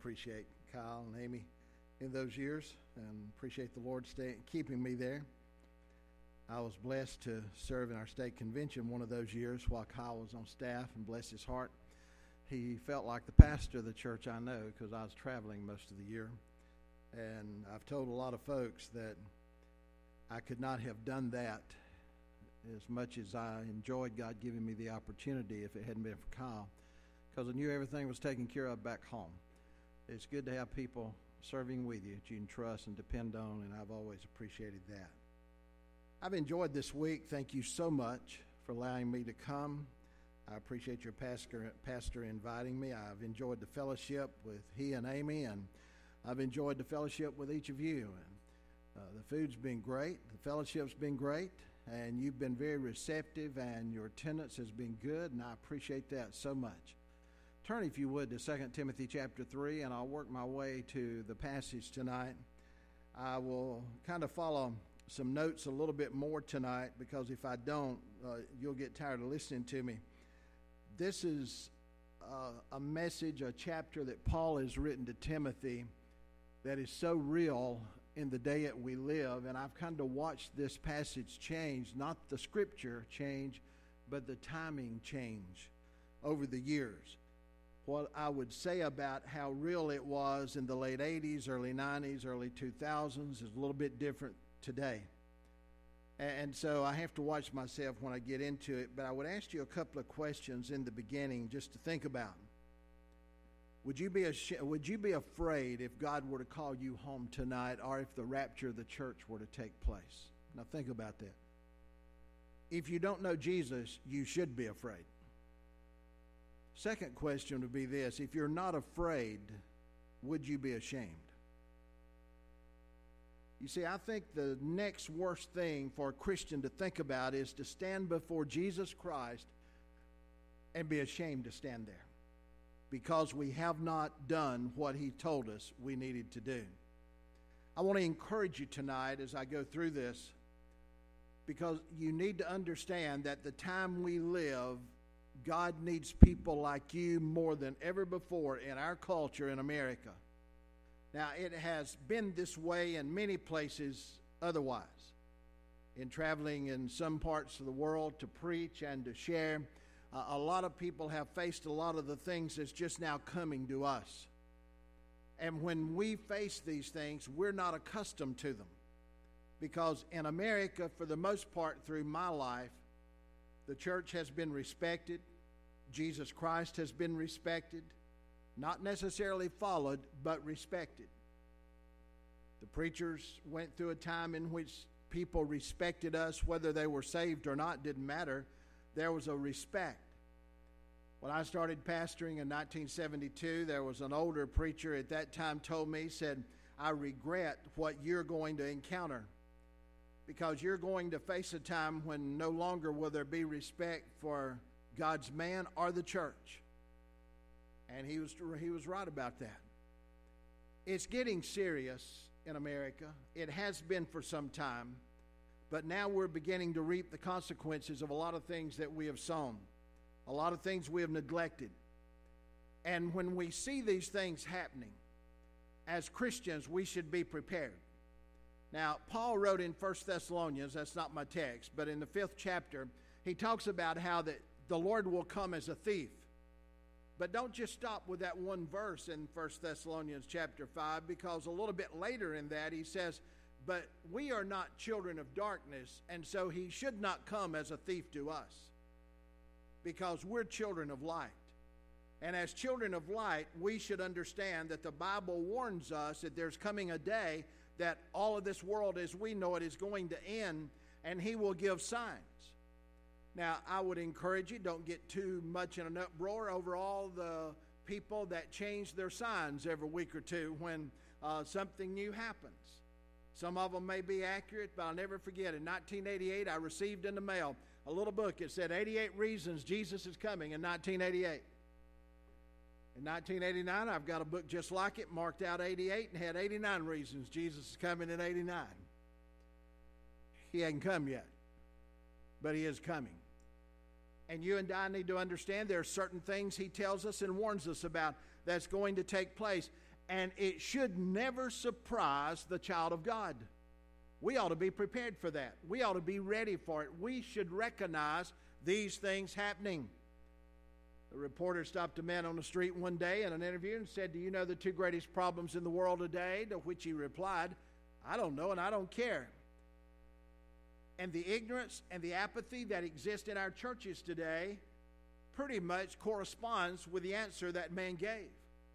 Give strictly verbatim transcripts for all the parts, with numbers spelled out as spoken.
appreciate Kyle and Amy in those years and appreciate the Lord stay, keeping me there. I was blessed to serve in our state convention one of those years while Kyle was on staff, and bless his heart, he felt like the pastor of the church I know because I was traveling most of the year. And I've told a lot of folks that I could not have done that as much as I enjoyed God giving me the opportunity if it hadn't been for Kyle, because I knew everything was taken care of back home. It's good to have people serving with you that you can trust and depend on, and I've always appreciated that. I've enjoyed this week. Thank you so much for allowing me to come. I appreciate your pastor, pastor inviting me. I've enjoyed the fellowship with he and Amy, and I've enjoyed the fellowship with each of you. And uh, the food's been great. The fellowship's been great, and you've been very receptive, and your attendance has been good, and I appreciate that so much. Turn, if you would, to Second Timothy chapter three, and I'll work my way to the passage tonight. I will kind of follow some notes a little bit more tonight, because if I don't, uh, you'll get tired of listening to me. This is uh, a message, a chapter that Paul has written to Timothy that is so real in the day that we live, and I've kind of watched this passage change, not the scripture change, but the timing change over the years. What I would say about how real it was in the late eighties, early nineties, early two thousands is a little bit different today. And so I have to watch myself when I get into it, but I would ask you a couple of questions in the beginning just to think about. Would you be ashamed, would you be afraid if God were to call you home tonight, or if the rapture of the church were to take place? Now think about that. If you don't know Jesus, you should be afraid. Second question would be this: if you're not afraid, would you be ashamed? You see, I think the next worst thing for a Christian to think about is to stand before Jesus Christ and be ashamed to stand there, because we have not done what he told us we needed to do. I want to encourage you tonight as I go through this, because you need to understand that the time we live, God needs people like you more than ever before in our culture in America. Now, it has been this way in many places otherwise. In traveling in some parts of the world to preach and to share, uh, a lot of people have faced a lot of the things that's just now coming to us. And when we face these things, we're not accustomed to them. Because in America, for the most part through my life, the church has been respected. Jesus Christ has been respected. Not necessarily followed, but respected. The preachers went through a time in which people respected us, whether they were saved or not, didn't matter. There was a respect. When I started pastoring in nineteen seventy-two, there was an older preacher at that time told me, said, I regret what you're going to encounter, because you're going to face a time when no longer will there be respect for God's man or the church. And he was he was right about that. It's getting serious in America. It has been for some time. But now we're beginning to reap the consequences of a lot of things that we have sown. A lot of things we have neglected. And when we see these things happening, as Christians, we should be prepared. Now, Paul wrote in First Thessalonians, that's not my text, but in the fifth chapter, he talks about how that the Lord will come as a thief. But don't just stop with that one verse in First Thessalonians chapter five, because a little bit later in that he says, but we are not children of darkness, and so he should not come as a thief to us, because we're children of light. And as children of light, we should understand that the Bible warns us that there's coming a day that all of this world as we know it is going to end, and he will give signs. Now, I would encourage you, don't get too much in an uproar over all the people that change their signs every week or two when uh, something new happens. Some of them may be accurate, but I'll never forget, in nineteen eighty-eight, I received in the mail a little book. It said eighty-eight Reasons Jesus is Coming in nineteen eighty-eight. In nineteen eighty-nine, I've got a book just like it, marked out eighty-eight, and had eighty-nine Reasons Jesus is Coming in eighty-nine. He hasn't come yet, but he is coming. And you and I need to understand there are certain things he tells us and warns us about that's going to take place. And it should never surprise the child of God. We ought to be prepared for that. We ought to be ready for it. We should recognize these things happening. A reporter stopped a man on the street one day in an interview and said, "Do you know the two greatest problems in the world today?" To which he replied, "I don't know and I don't care." And the ignorance and the apathy that exist in our churches today pretty much corresponds with the answer that man gave.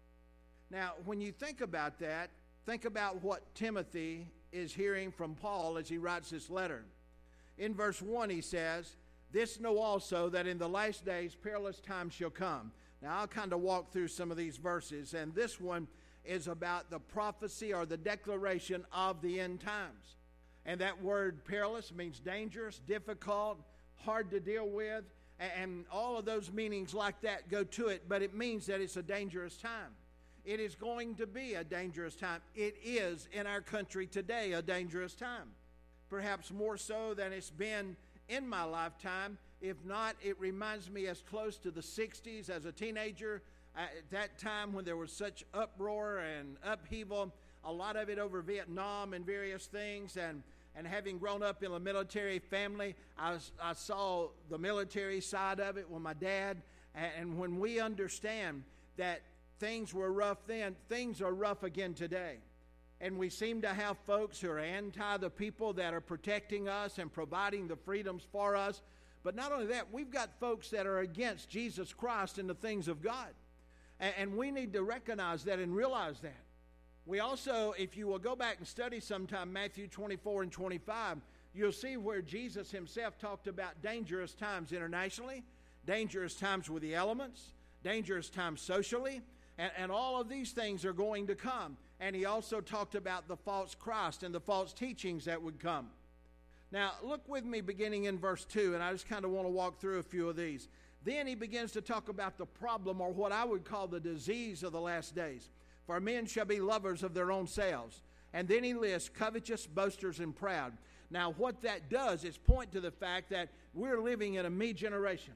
Now, when you think about that, think about what Timothy is hearing from Paul as he writes this letter. In verse one, he says, "This know also that in the last days perilous times shall come." Now, I'll kind of walk through some of these verses, and this one is about the prophecy or the declaration of the end times. And that word perilous means dangerous, difficult, hard to deal with, and all of those meanings like that go to it, but it means that it's a dangerous time. It is going to be a dangerous time. It is, in our country today, a dangerous time. Perhaps more so than it's been in my lifetime. If not, it reminds me as close to the sixties as a teenager. At that time when there was such uproar and upheaval, a lot of it over Vietnam and various things. And, and having grown up in a military family, I, I saw the military side of it with my dad. And, and when we understand that things were rough then, things are rough again today. And we seem to have folks who are anti the people that are protecting us and providing the freedoms for us. But not only that, we've got folks that are against Jesus Christ and the things of God. And, and we need to recognize that and realize that. We also, if you will go back and study sometime Matthew twenty-four and twenty-five, you'll see where Jesus himself talked about dangerous times internationally, dangerous times with the elements, dangerous times socially, and, and all of these things are going to come. And he also talked about the false Christ and the false teachings that would come. Now, look with me beginning in verse two, and I just kind of want to walk through a few of these. Then he begins to talk about the problem, or what I would call the disease of the last days. For men shall be lovers of their own selves. And then he lists covetous, boasters, and proud. Now, what that does is point to the fact that we're living in a me generation.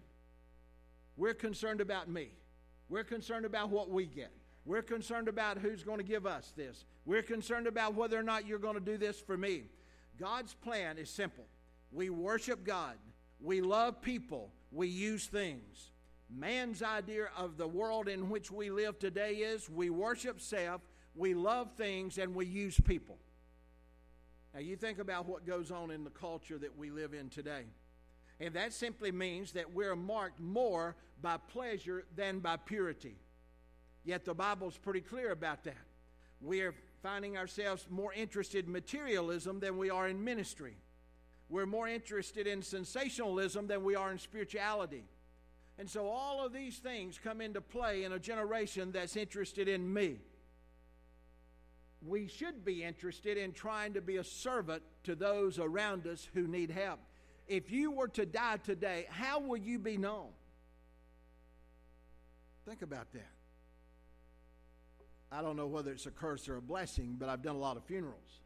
We're concerned about me. We're concerned about what we get. We're concerned about who's going to give us this. We're concerned about whether or not you're going to do this for me. God's plan is simple. We worship God. We love people. We use things. Man's idea of the world in which we live today is we worship self, we love things, and we use people. Now you think about what goes on in the culture that we live in today. And that simply means that we're marked more by pleasure than by purity. Yet the Bible's pretty clear about that. We are finding ourselves more interested in materialism than we are in ministry. We're more interested in sensationalism than we are in spirituality. And so all of these things come into play in a generation that's interested in me. We should be interested in trying to be a servant to those around us who need help. If you were to die today, how will you be known? Think about that. I don't know whether it's a curse or a blessing, but I've done a lot of funerals.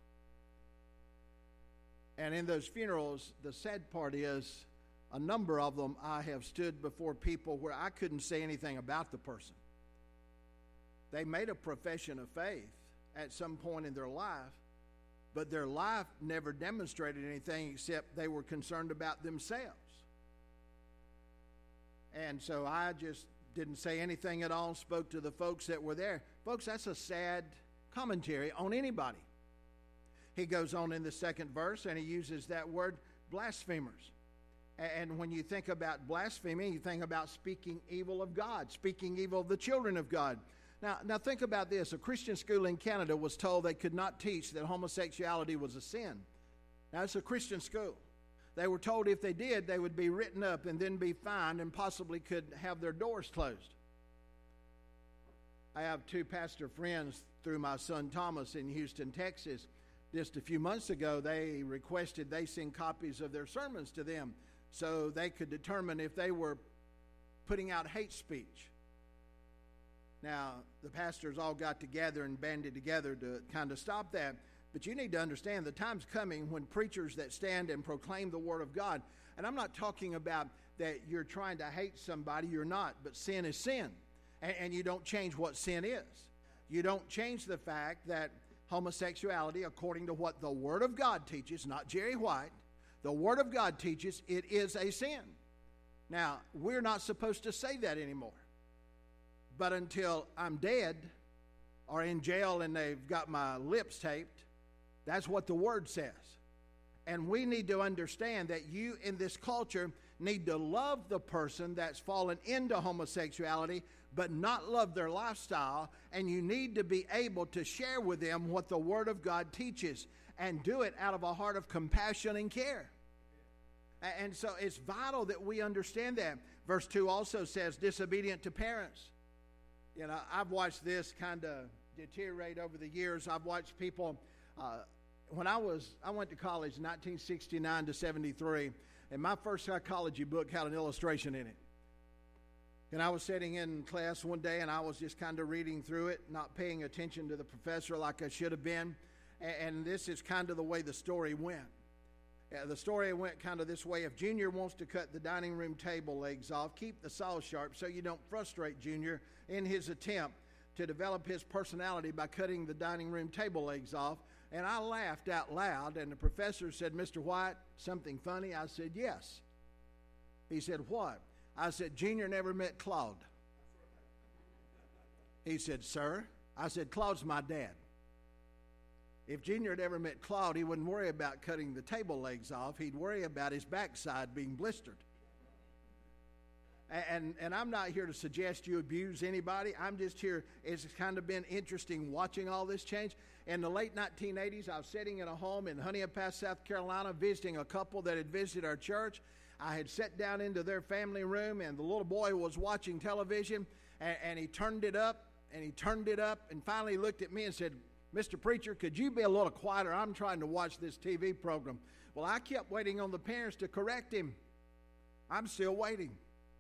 And in those funerals, the sad part is, a number of them, I have stood before people where I couldn't say anything about the person. They made a profession of faith at some point in their life, but their life never demonstrated anything except they were concerned about themselves. And so I just didn't say anything at all, spoke to the folks that were there. Folks, that's a sad commentary on anybody. He goes on in the second verse, and he uses that word, blasphemers. And when you think about blasphemy, you think about speaking evil of God, speaking evil of the children of God. Now, now think about this. A Christian school in Canada was told they could not teach that homosexuality was a sin. Now, it's a Christian school. They were told if they did, they would be written up and then be fined and possibly could have their doors closed. I have two pastor friends through my son Thomas in Houston, Texas. Just a few months ago, they requested they send copies of their sermons to them so they could determine if they were putting out hate speech. Now, the pastors all got together and banded together to kind of stop that. But you need to understand the time's coming when preachers that stand and proclaim the Word of God, and I'm not talking about that you're trying to hate somebody, you're not, but sin is sin, and, and you don't change what sin is. you don't change the fact that homosexuality, according to what the Word of God teaches, not Jerry White, the Word of God teaches it is a sin. Now, we're not supposed to say that anymore. But until I'm dead or in jail and they've got my lips taped, that's what the Word says. And we need to understand that you in this culture need to love the person that's fallen into homosexuality, but not love their lifestyle. And you need to be able to share with them what the Word of God teaches and do it out of a heart of compassion and care. And so it's vital that we understand that. Verse two also says, disobedient to parents. You know, I've watched this kind of deteriorate over the years. I've watched people, uh, when I was, I went to college in nineteen sixty-nine to seventy-three, and my first psychology book had an illustration in it. And I was sitting in class one day, and I was just kind of reading through it, not paying attention to the professor like I should have been. And this is kind of the way the story went. Yeah, the story went kind of this way. If Junior wants to cut the dining room table legs off, keep the saw sharp so you don't frustrate Junior in his attempt to develop his personality by cutting the dining room table legs off. And I laughed out loud, and the professor said, Mister White, something funny? I said, yes. He said, what? I said, Junior never met Claude. He said, sir? I said, Claude's my dad. If Junior had ever met Claude, he wouldn't worry about cutting the table legs off. He'd worry about his backside being blistered. And, and I'm not here to suggest you abuse anybody. I'm just here. It's kind of been interesting watching all this change. In the late nineteen eighties, I was sitting in a home in Honea Pass, South Carolina, visiting a couple that had visited our church. I had sat down into their family room, and the little boy was watching television, and, and he turned it up, and he turned it up, and finally looked at me and said, Mister Preacher, could you be a little quieter? I'm trying to watch this T V program. Well, I kept waiting on the parents to correct him. I'm still waiting.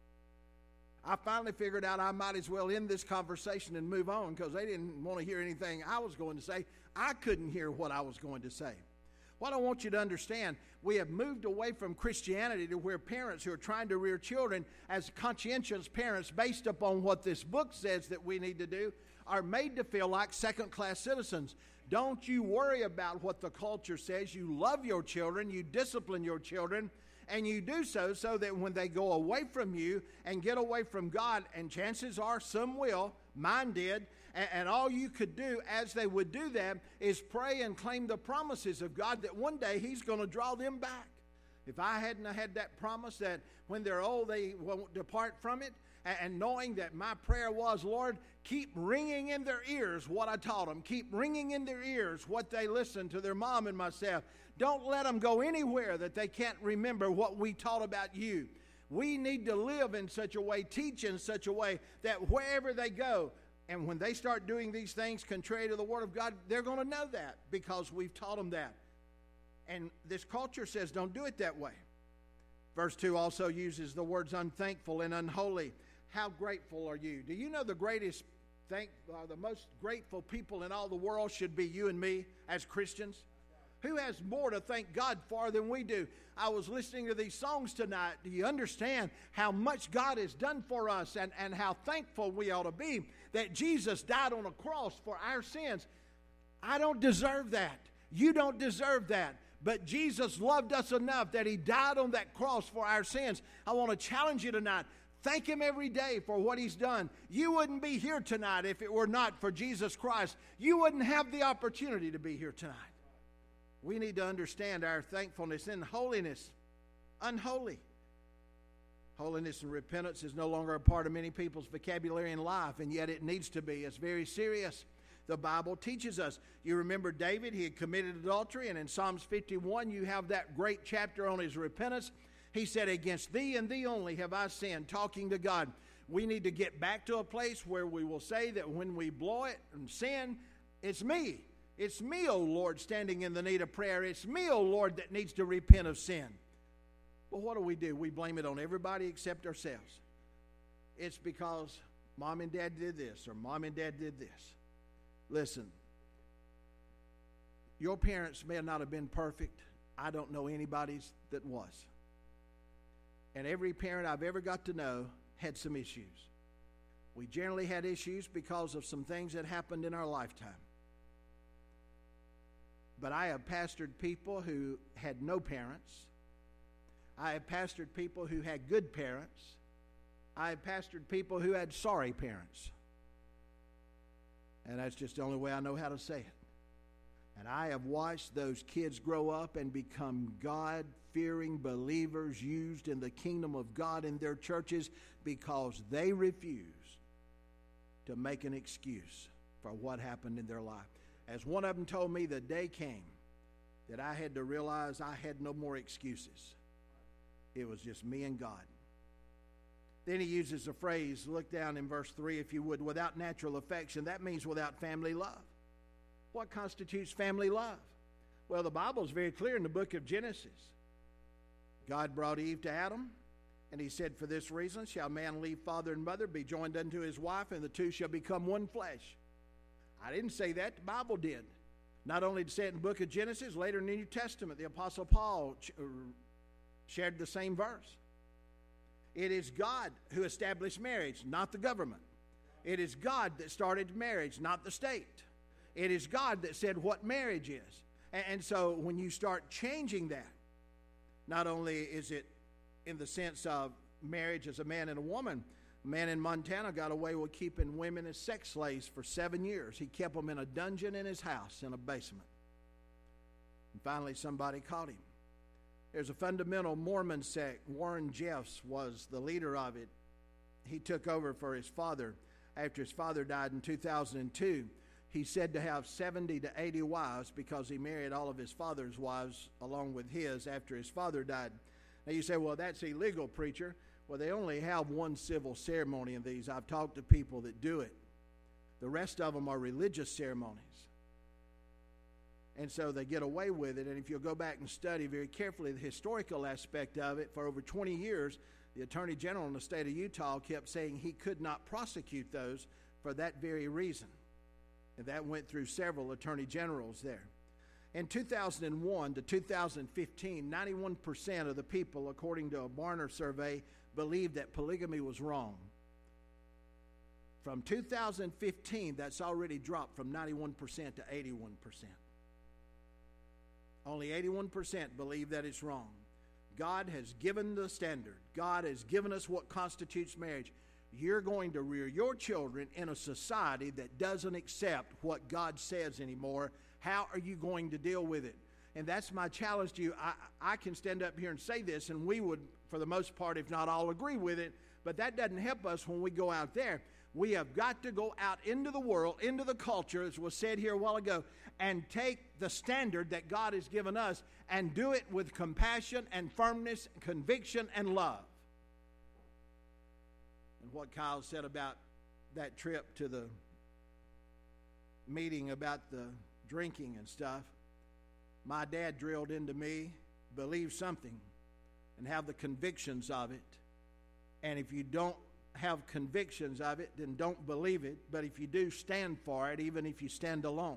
I finally figured out I might as well end this conversation and move on because they didn't want to hear anything I was going to say. I couldn't hear what I was going to say. What I want you to understand, we have moved away from Christianity to where parents who are trying to rear children as conscientious parents based upon what this book says that we need to do are made to feel like second-class citizens. Don't you worry about what the culture says. You love your children, you discipline your children, and you do so so that when they go away from you and get away from God, and chances are some will, mine did, and, and all you could do as they would do that is pray and claim the promises of God that one day He's going to draw them back. If I hadn't had that promise that when they're old they won't depart from it, and knowing that my prayer was, Lord, keep ringing in their ears what I taught them. Keep ringing in their ears what they listened to their mom and myself. Don't let them go anywhere that they can't remember what we taught about you. We need to live in such a way, teach in such a way that wherever they go, and when they start doing these things contrary to the Word of God, they're going to know that because we've taught them that. And this culture says don't do it that way. Verse two also uses the words unthankful and unholy. How grateful are you? Do you know the greatest, thank, uh, the most grateful people in all the world should be you and me as Christians? Who has more to thank God for than we do? I was listening to these songs tonight. Do you understand how much God has done for us and, and how thankful we ought to be that Jesus died on a cross for our sins? I don't deserve that. You don't deserve that. But Jesus loved us enough that He died on that cross for our sins. I want to challenge you tonight. Thank Him every day for what He's done. You wouldn't be here tonight if it were not for Jesus Christ. You wouldn't have the opportunity to be here tonight. We need to understand our thankfulness in holiness. Unholy. Holiness and repentance is no longer a part of many people's vocabulary in life, and yet it needs to be. It's very serious. The Bible teaches us. You remember David, he had committed adultery, and in Psalms fifty-one you have that great chapter on his repentance. He said, against thee and thee only have I sinned, talking to God. We need to get back to a place where we will say that when we blow it and sin, it's me. It's me, O Lord, standing in the need of prayer. It's me, O Lord, that needs to repent of sin. Well, what do we do? We blame it on everybody except ourselves. It's because mom and dad did this or mom and dad did this. Listen, your parents may not have been perfect. I don't know anybody's that was. And every parent I've ever got to know had some issues. We generally had issues because of some things that happened in our lifetime. But I have pastored people who had no parents. I have pastored people who had good parents. I have pastored people who had sorry parents. And that's just the only way I know how to say it. And I have watched those kids grow up and become God-fearing believers used in the kingdom of God in their churches because they refused to make an excuse for what happened in their life. As one of them told me, the day came that I had to realize I had no more excuses. It was just me and God. Then he uses a phrase, look down in verse three if you would, without natural affection. That means without family love. What constitutes family love? Well, the Bible is very clear in the book of Genesis. God brought Eve to Adam, and he said, for this reason shall man leave father and mother, be joined unto his wife, and the two shall become one flesh. I didn't say that, the Bible did. Not only did it say it in the book of Genesis, later in the New Testament, the Apostle Paul ch- shared the same verse. It is God who established marriage, not the government. It is God that started marriage, not the state. It is God that said what marriage is. And, and so when you start changing that, not only is it in the sense of marriage as a man and a woman, a man in Montana got away with keeping women as sex slaves for seven years. He kept them in a dungeon in his house in a basement. And finally somebody caught him. There's a fundamental Mormon sect. Warren Jeffs was the leader of it. He took over for his father after his father died in two thousand two. He's said to have seventy to eighty wives because he married all of his father's wives along with his after his father died. Now you say, well, that's illegal, preacher. Well, they only have one civil ceremony in these. I've talked to people that do it. The rest of them are religious ceremonies. And so they get away with it. And if you'll go back and study very carefully the historical aspect of it, for over twenty years, the Attorney General in the state of Utah kept saying he could not prosecute those for that very reason. And that went through several attorney generals there. In two thousand one to two thousand fifteen, ninety-one percent of the people, according to a Barna survey, believed that polygamy was wrong. From two thousand fifteen, that's already dropped from ninety-one percent to eighty-one percent. Only eighty-one percent believe that it's wrong. God has given the standard. God has given us what constitutes marriage. You're going to rear your children in a society that doesn't accept what God says anymore. How are you going to deal with it? And that's my challenge to you. I, I can stand up here and say this, and we would, for the most part, if not all, agree with it. But that doesn't help us when we go out there. We have got to go out into the world, into the culture, as was said here a while ago, and take the standard that God has given us and do it with compassion and firmness, conviction and love. And what Kyle said about that trip to the meeting about the drinking and stuff, my dad drilled into me, believe something and have the convictions of it. And if you don't have convictions of it, then don't believe it. But if you do, stand for it, even if you stand alone.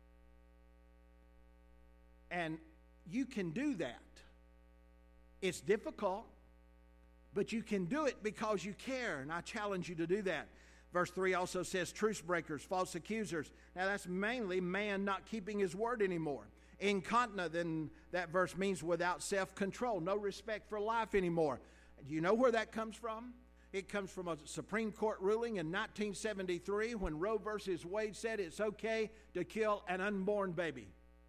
And you can do that. It's difficult, but you can do it because you care, and I challenge you to do that. Verse three also says truce breakers, false accusers. Now that's mainly man not keeping his word anymore. Incontinent, then that verse means without self-control, no respect for life anymore. Do you know where that comes from? It comes from a Supreme Court ruling in nineteen seventy-three when Roe versus Wade said it's okay to kill an unborn baby.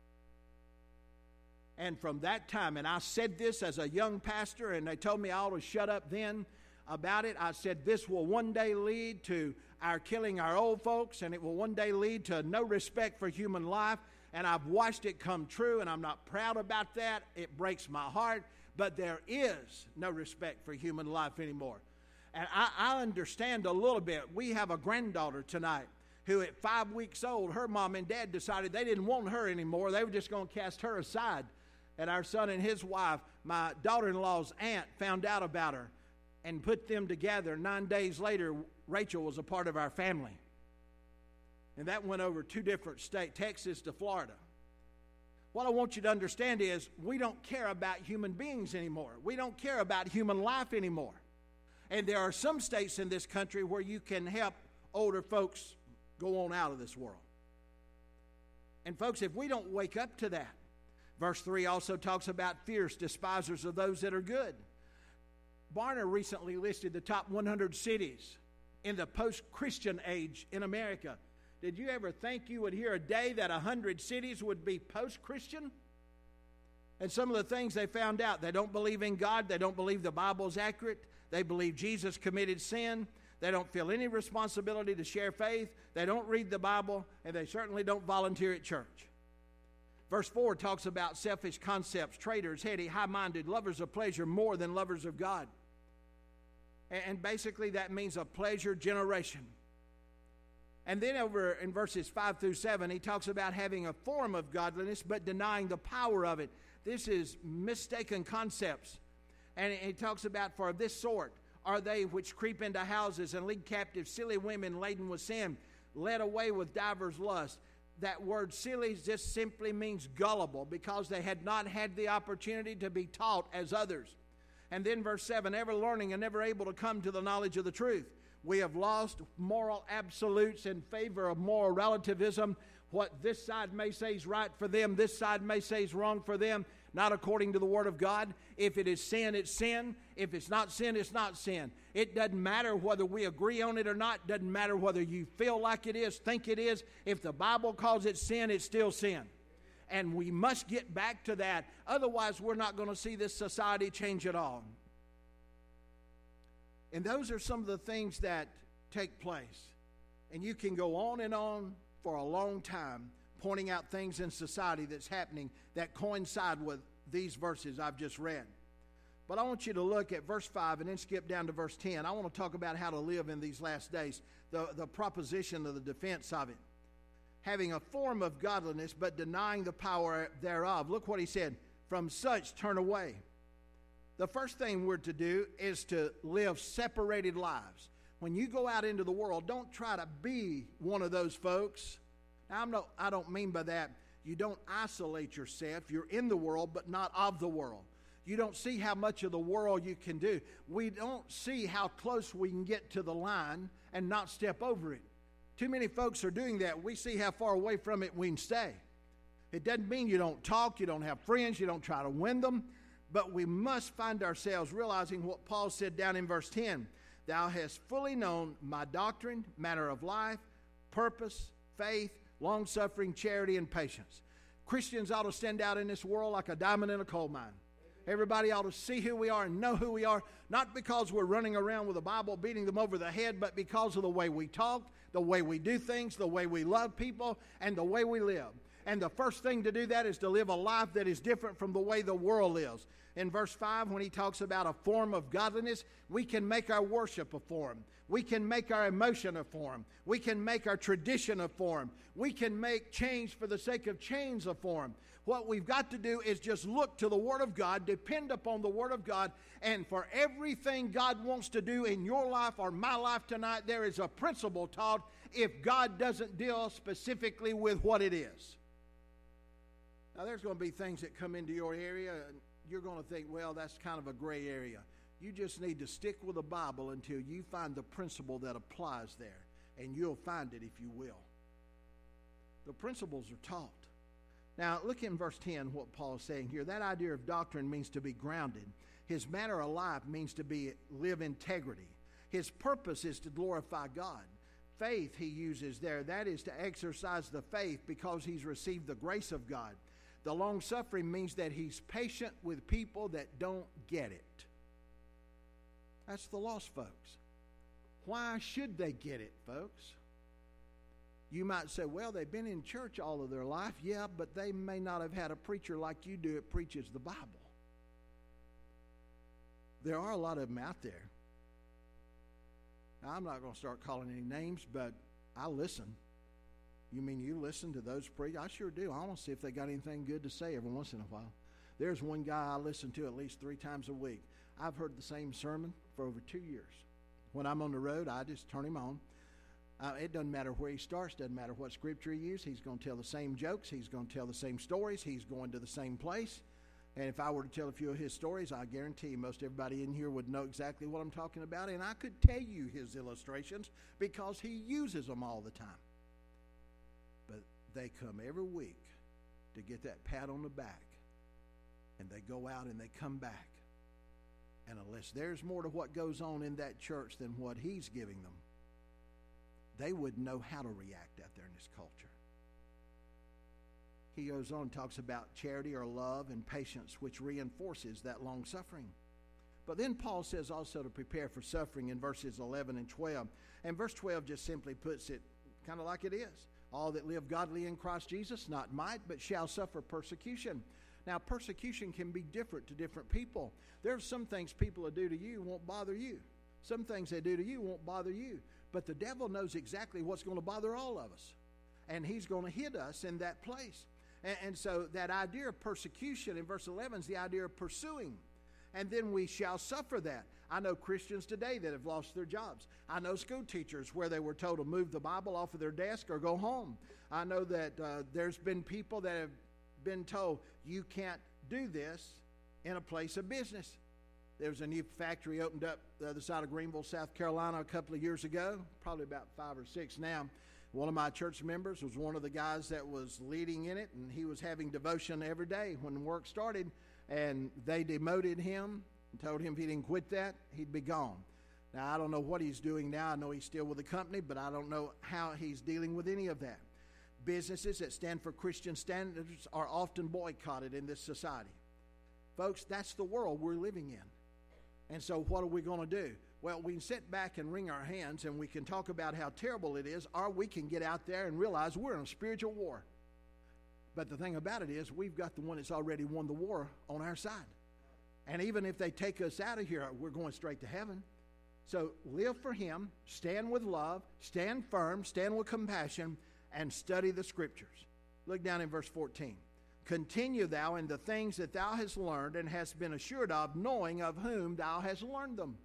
And from that time, and I said this as a young pastor, and they told me I ought to shut up then about it. I said this will one day lead to our killing our old folks, and it will one day lead to no respect for human life. And I've watched it come true, and I'm not proud about that. It breaks my heart, but there is no respect for human life anymore. And I, I understand a little bit. We have a granddaughter tonight who at five weeks old, her mom and dad decided they didn't want her anymore. They were just going to cast her aside. And our son and his wife, my daughter-in-law's aunt, found out about her and put them together. Nine days later, Rachel was a part of our family. And that went over two different states, Texas to Florida. What I want you to understand is we don't care about human beings anymore. We don't care about human life anymore. And there are some states in this country where you can help older folks go on out of this world. And folks, if we don't wake up to that, verse three also talks about fierce despisers of those that are good. Barna recently listed the top one hundred cities in the post-Christian age in America. Did you ever think you would hear a day that one hundred cities would be post-Christian? And some of the things they found out, they don't believe in God, they don't believe the Bible is accurate, they believe Jesus committed sin, they don't feel any responsibility to share faith, they don't read the Bible, and they certainly don't volunteer at church. Verse four talks about selfish concepts, traitors, heady, high-minded, lovers of pleasure more than lovers of God. And basically that means a pleasure generation. And then over in verses five through seven, he talks about having a form of godliness but denying the power of it. This is mistaken concepts. And he talks about, for this sort are they which creep into houses and lead captive silly women laden with sin, led away with divers lusts. That word silly just simply means gullible, because they had not had the opportunity to be taught as others. And then verse seven, ever learning and never able to come to the knowledge of the truth. We have lost moral absolutes in favor of moral relativism. What this side may say is right for them, this side may say is wrong for them, not according to the Word of God. If it is sin, it's sin. If it's not sin, it's not sin. It doesn't matter whether we agree on it or not. It doesn't matter whether you feel like it is, think it is. If the Bible calls it sin, it's still sin. And we must get back to that. Otherwise, we're not going to see this society change at all. And those are some of the things that take place. And you can go on and on for a long time pointing out things in society that's happening that coincide with these verses I've just read. But I want you to look at verse five and then skip down to verse ten. I want to talk about how to live in these last days, the, the proposition of the defense of it. Having a form of godliness, but denying the power thereof. Look what he said, from such turn away. The first thing we're to do is to live separated lives. When you go out into the world, don't try to be one of those folks. Now, I'm not, I don't mean by that, you don't isolate yourself. You're in the world, but not of the world. You don't see how much of the world you can do. We don't see how close we can get to the line and not step over it. Too many folks are doing that. We see how far away from it we can stay. It doesn't mean you don't talk, you don't have friends, you don't try to win them, but we must find ourselves realizing what Paul said down in verse ten. Thou hast fully known my doctrine, manner of life, purpose, faith, long-suffering, charity, and patience. Christians ought to stand out in this world like a diamond in a coal mine. Everybody ought to see who we are and know who we are, not because we're running around with a Bible beating them over the head, but because of the way we talk, the way we do things, the way we love people, and the way we live. And the first thing to do that is to live a life that is different from the way the world lives. In verse five, when he talks about a form of godliness, we can make our worship a form. We can make our emotion a form. We can make our tradition a form. We can make change for the sake of change a form. What we've got to do is just look to the Word of God, depend upon the Word of God, and for everything God wants to do in your life or my life tonight, there is a principle taught if God doesn't deal specifically with what it is. Now, there's going to be things that come into your area, and you're going to think, well, that's kind of a gray area. You just need to stick with the Bible until you find the principle that applies there, and you'll find it if you will. The principles are taught. Now, look in verse ten, what Paul is saying here. That idea of doctrine means to be grounded. His manner of life means to be live integrity. His purpose is to glorify God. Faith he uses there, that is to exercise the faith because he's received the grace of God. The long-suffering means that he's patient with people that don't get it. That's the lost folks. Why should they get it, folks? You might say, well, they've been in church all of their life. Yeah, but they may not have had a preacher like you do that preaches the Bible. There are a lot of them out there. Now, I'm not going to start calling any names, but I listen. You mean you listen to those preachers? I sure do. I want to see if they got anything good to say every once in a while. There's one guy I listen to at least three times a week. I've heard the same sermon for over two years. When I'm on the road, I just turn him on. Uh, it doesn't matter where he starts, doesn't matter what scripture he uses. He's going to tell the same jokes. He's going to tell the same stories. He's going to the same place. And if I were to tell a few of his stories, I guarantee you most everybody in here would know exactly what I'm talking about. And I could tell you his illustrations because he uses them all the time. But they come every week to get that pat on the back. And they go out and they come back. And unless there's more to what goes on in that church than what he's giving them, they wouldn't know how to react out there in this culture. He goes on and talks about charity or love and patience, which reinforces that long suffering. But then Paul says also to prepare for suffering in verses eleven and twelve. And verse twelve just simply puts it kind of like it is. All that live godly in Christ Jesus, not might, but shall suffer persecution. Now, persecution can be different to different people. There are some things people will do to you won't bother you. Some things they do to you won't bother you. But the devil knows exactly what's going to bother all of us. And he's going to hit us in that place. And, and so that idea of persecution in verse eleven is the idea of pursuing. And then we shall suffer that. I know Christians today that have lost their jobs. I know school teachers where they were told to move the Bible off of their desk or go home. I know that uh, there's been people that have been told you can't do this in a place of business. There was a new factory opened up the other side of Greenville, South Carolina a couple of years ago, probably about five or six now. One of my church members was one of the guys that was leading in it, and he was having devotion every day when work started, and they demoted him and told him if he didn't quit that, he'd be gone. Now, I don't know what he's doing now. I know he's still with the company, but I don't know how he's dealing with any of that. Businesses that stand for Christian standards are often boycotted in this society. Folks, that's the world we're living in. And so what are we going to do? Well, we can sit back and wring our hands and we can talk about how terrible it is, or we can get out there and realize we're in a spiritual war. But the thing about it is we've got the one that's already won the war on our side. And even if they take us out of here, we're going straight to heaven. So live for him, stand with love, stand firm, stand with compassion, and study the scriptures. Look down in verse fourteen. Continue thou in the things that thou hast learned and hast been assured of, knowing of whom thou hast learned them.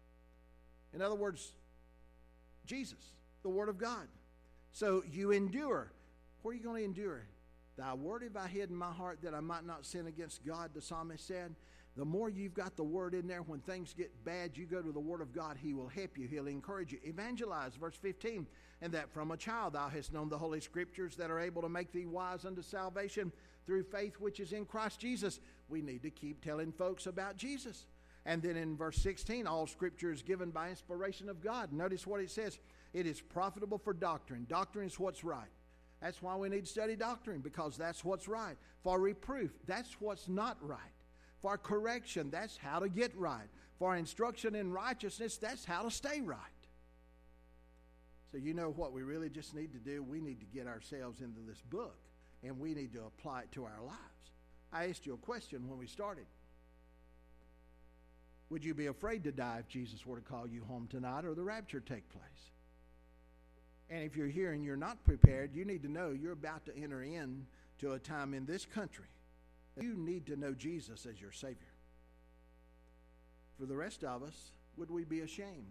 In other words, Jesus, the Word of God. So you endure. Where are you going to endure? Thy word have I hid in my heart that I might not sin against God, the psalmist said. The more you've got the Word in there, when things get bad, you go to the Word of God. He will help you. He'll encourage you. Evangelize, verse fifteen. And that from a child thou hast known the Holy Scriptures that are able to make thee wise unto salvation through faith which is in Christ Jesus. We need to keep telling folks about Jesus. And then in verse sixteen, all Scripture is given by inspiration of God. Notice what it says. It is profitable for doctrine. Doctrine is what's right. That's why we need to study doctrine, because that's what's right. For reproof, that's what's not right. For correction, that's how to get right. For instruction in righteousness, that's how to stay right. So you know what we really just need to do? We need to get ourselves into this book, and we need to apply it to our lives. I asked you a question when we started. Would you be afraid to die if Jesus were to call you home tonight or the rapture take place? And if you're here and you're not prepared, you need to know you're about to enter into a time in this country. You need to know Jesus as your Savior. For the rest of us, would we be ashamed?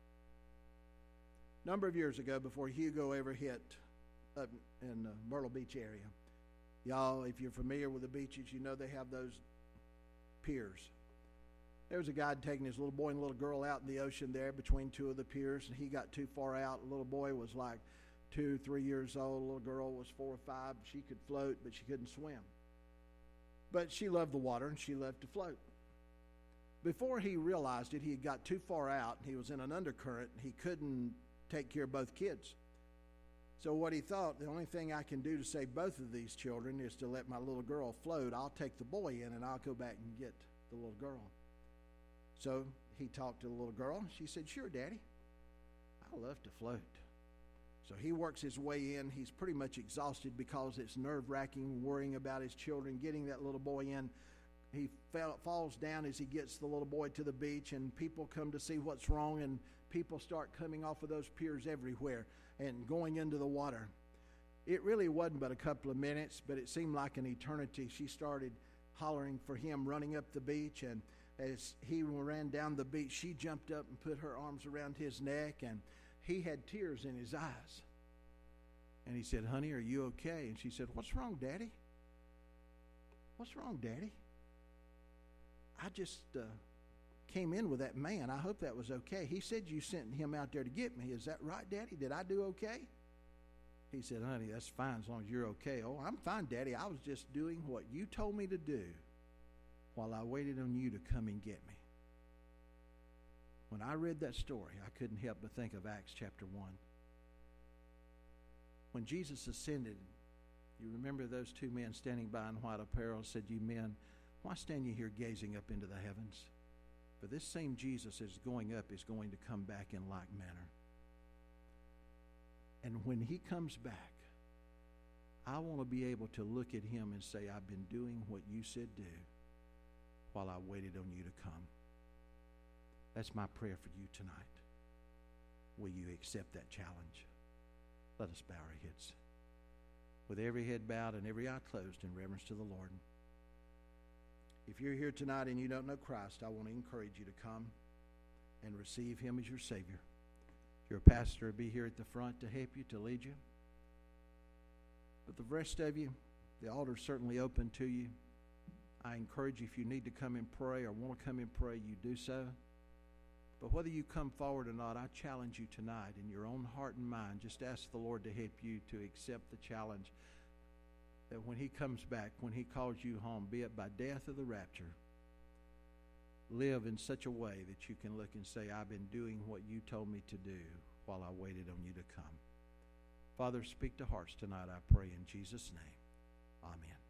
A number of years ago, before Hugo ever hit up in the Myrtle Beach area, y'all, if you're familiar with the beaches, you know they have those piers. There was a guy taking his little boy and little girl out in the ocean there between two of the piers, and he got too far out. The little boy was like two, three years old. The little girl was four or five. She could float, but she couldn't swim. But she loved the water, and she loved to float. Before he realized it, he had got too far out, and he was in an undercurrent, and he couldn't take care of both kids. So what he thought, the only thing I can do to save both of these children is to let my little girl float. I'll take the boy in, and I'll go back and get the little girl. So he talked to the little girl, and she said, "Sure, Daddy, I love to float." So he works his way in. He's pretty much exhausted because it's nerve-wracking, worrying about his children, getting that little boy in. He fell, falls down as he gets the little boy to the beach, and people come to see what's wrong, and people start coming off of those piers everywhere and going into the water. It really wasn't but a couple of minutes, but it seemed like an eternity. She started hollering for him, running up the beach, and as he ran down the beach, she jumped up and put her arms around his neck, and he had tears in his eyes. And he said, "Honey, are you okay?" And she said, "What's wrong, Daddy? What's wrong, Daddy?" I just uh, came in with that man. I hope that was okay. He said you sent him out there to get me. Is that right, Daddy? Did I do okay? He said, honey, that's fine as long as you're okay. Oh, I'm fine, Daddy. I was just doing what you told me to do while I waited on you to come and get me. When I read that story, I couldn't help but think of Acts chapter one. When Jesus ascended, you remember those two men standing by in white apparel said, you men, why stand you here gazing up into the heavens? For this same Jesus is going up is going to come back in like manner. And when he comes back, I want to be able to look at him and say, I've been doing what you said do while I waited on you to come. That's my prayer for you tonight. Will you accept that challenge? Let us bow our heads. With every head bowed and every eye closed in reverence to the Lord. If you're here tonight and you don't know Christ, I want to encourage you to come and receive him as your Savior. Your pastor will be here at the front to help you, to lead you. But the rest of you, the altar is certainly open to you. I encourage you, if you need to come and pray or want to come and pray, you do so. But whether you come forward or not, I challenge you tonight in your own heart and mind. Just ask the Lord to help you to accept the challenge that when he comes back, when he calls you home, be it by death or the rapture, live in such a way that you can look and say, I've been doing what you told me to do while I waited on you to come. Father, speak to hearts tonight, I pray in Jesus' name. Amen.